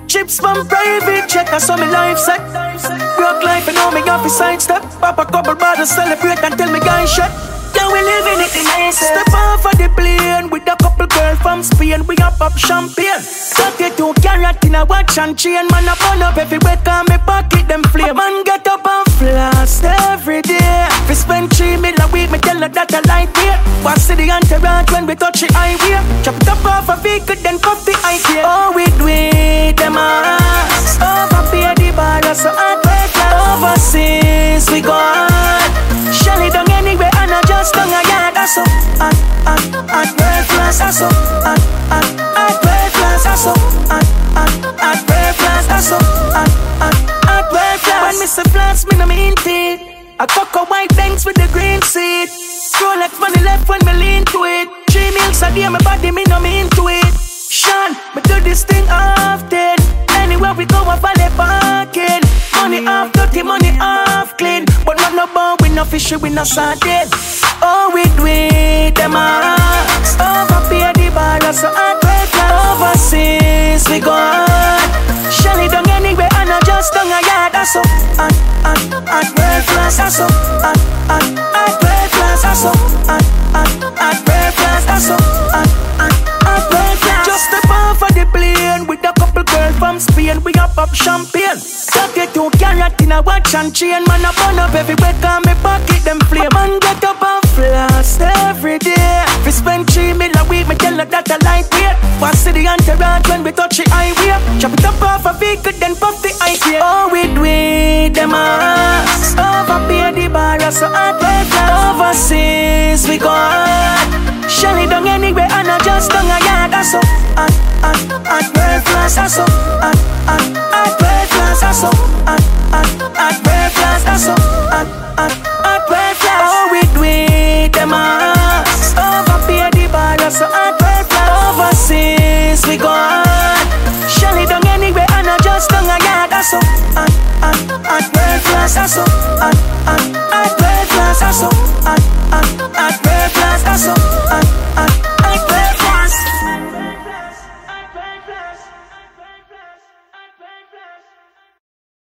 Chips from private check, I saw me life set. Broke life and know me off his sidestep. Pop a couple bottles, celebrate and tell me guys shut. Yeah, we living it the nicest. Step off of the plane with a couple girls from Spain. We a pop champagne. 32 carat in a watch and chain. Man a burn up everywhere, cause me pocket them flame. Man get up and floss every day. We spend 3 million a week, me tell her that I like it. Watch the entourage when we touch the highway. Chop it up off a vehicle, then cuff the IK. Oh, we do it, them ass. Overpay the bar, so I break overseas, we go hard. Shell it down anywhere and I just down a yard. That's so, at break class, that's so, at break class, that's so, at break class, that's so, at break class. When me say flats, me no mean it. I cock a white banks with the green seed. Rolex money left when me lean to it. 3 meals a day, my body me no mean to it. Sean, me do this thing often. Anywhere we go, I valley parking. Money off, dirty money off, clean. But not no bone, we no fishy, we no sardine. Oh, we do it, them ass. Overpay the bar, so I break overseas, we go hard. Shell it down anywhere, and I just down a yard. That's so, at break class, that's so, at break class, that's so, at break class, that's so, at break class. Just step off of the plane with a couple girls from Spain. We a pop champagne. 32 carat in a watch and chain. Man a burn up everywhere, cause me pocket them flame. Man get up and floss every day. We spend 3 million a week, me tell her that I like it. Watch the entourage when we touch the highway. Chop it up off a vehicle, then puff the IK. Oh, we do it, them ass. Overpay the bar, so I break overseas, we go hard. Shell it down anywhere, and I just down a yard. That's so, at break class, that's so, at break class, that's so, at break class, that's so, at break class. Oh, we do it, them ass. Overpay the bar, so at break overseas, we go hard. Shell it down anywhere, and I just down a yard. That's so, at break class, that's so, at break class, that's so, at break class, that's so,